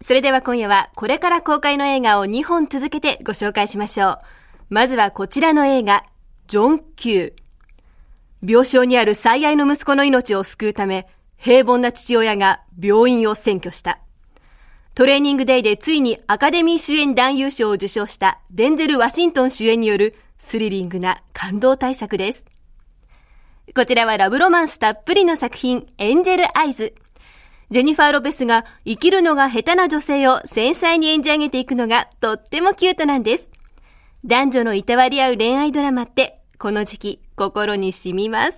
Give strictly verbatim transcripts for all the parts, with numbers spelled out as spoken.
それでは今夜はこれから公開の映画をにほん続けてご紹介しましょう。まずはこちらの映画、ジョン・キュー。病床にある最愛の息子の命を救うため、平凡な父親が病院を占拠した。トレーニングデイでついにアカデミー主演男優賞を受賞したデンゼル・ワシントン主演によるスリリングな感動大作です。こちらはラブロマンスたっぷりの作品、エンジェル・アイズ。ジェニファー・ロペスが生きるのが下手な女性を繊細に演じ上げていくのがとってもキュートなんです。男女のいたわり合う恋愛ドラマってこの時期心に染みます。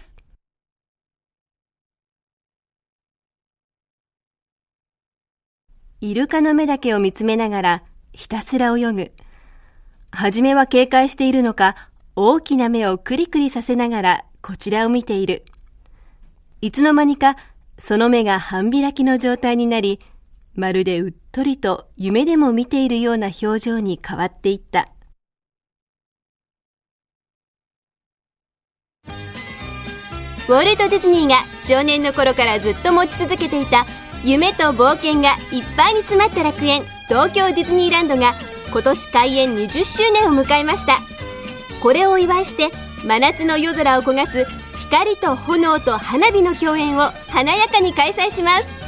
イルカの目だけを見つめながらひたすら泳ぐ。はじめは警戒しているのか、大きな目をクリクリさせながらこちらを見ている。いつの間にかその目が半開きの状態になり、まるでうっとりと夢でも見ているような表情に変わっていった。ウォルト・ディズニーが少年の頃からずっと持ち続けていた夢と冒険がいっぱいに詰まった楽園、東京ディズニーランドが今年開園にじゅっしゅうねんを迎えました。これをお祝いして真夏の夜空を焦がす光と炎と花火の共演を華やかに開催します。